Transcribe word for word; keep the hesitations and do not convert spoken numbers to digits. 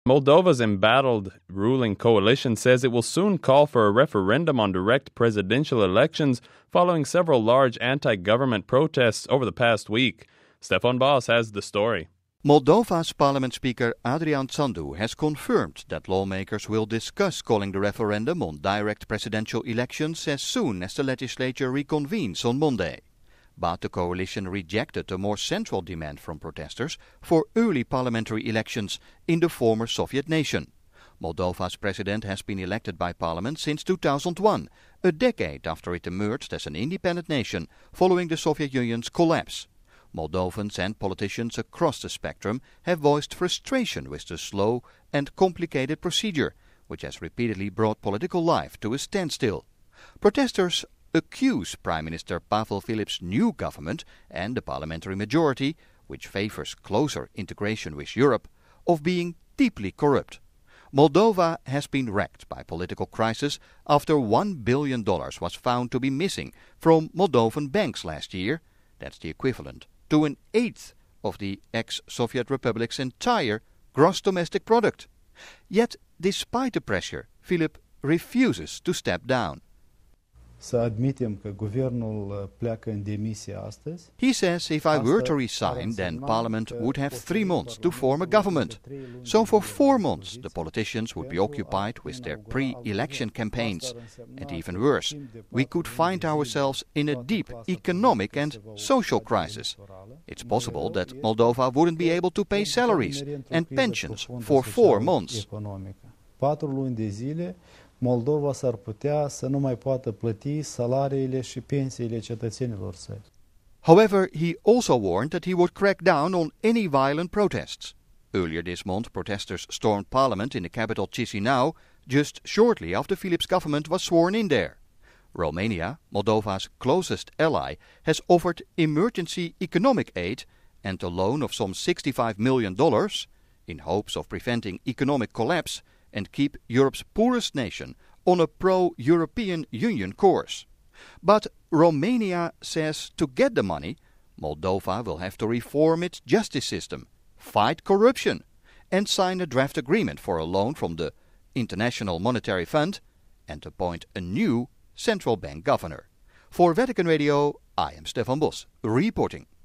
Moldova's embattled ruling coalition says it will soon call for a referendum on direct presidential elections following several large anti-government protests over the past week. Stefan Bos has the story. Moldova's parliament speaker Adrian Țandu has confirmed that lawmakers will discuss calling the referendum on direct presidential elections as soon as the legislature reconvenes on Monday. But the coalition rejected a more central demand from protesters for early parliamentary elections in the former Soviet nation. Moldova's president has been elected by parliament since two thousand one, a decade after it emerged as an independent nation following the Soviet Union's collapse. Moldovans and politicians across the spectrum have voiced frustration with the slow and complicated procedure, which has repeatedly brought political life to a standstill. Protesters accuse Prime Minister Pavel Filip's new government and the parliamentary majority, which favors closer integration with Europe, of being deeply corrupt. Moldova has been wrecked by political crisis after one billion dollars was found to be missing from Moldovan banks last year. That's the equivalent to an eighth of the ex-Soviet republic's entire gross domestic product. Yet, despite the pressure, Filip refuses to step down. Să admitem că guvernul pleacă în demisie astăzi. He says if I were to resign, then Parliament would have three months to form a government. So for four months the politicians would be occupied with their pre-election campaigns. And even worse, we could find ourselves in a deep economic and social crisis. It's possible that Moldova wouldn't be able to pay salaries and pensions for four months. Patru luni de zile Moldova s-ar putea să nu mai poată plăti salariile și pensiile cetățenilor săi. However, he also warned that he would crack down on any violent protests. Earlier this month, protesters stormed parliament in the capital Chisinau just shortly after Filip's government was sworn in there. Romania, Moldova's closest ally, has offered emergency economic aid and a loan of some sixty-five million dollars in hopes of preventing economic collapse and keep Europe's poorest nation on a pro-European Union course. But Romania says to get the money, Moldova will have to reform its justice system, fight corruption, and sign a draft agreement for a loan from the International Monetary Fund and appoint a new central bank governor. For Vatican Radio, I am Stefan Bos, reporting.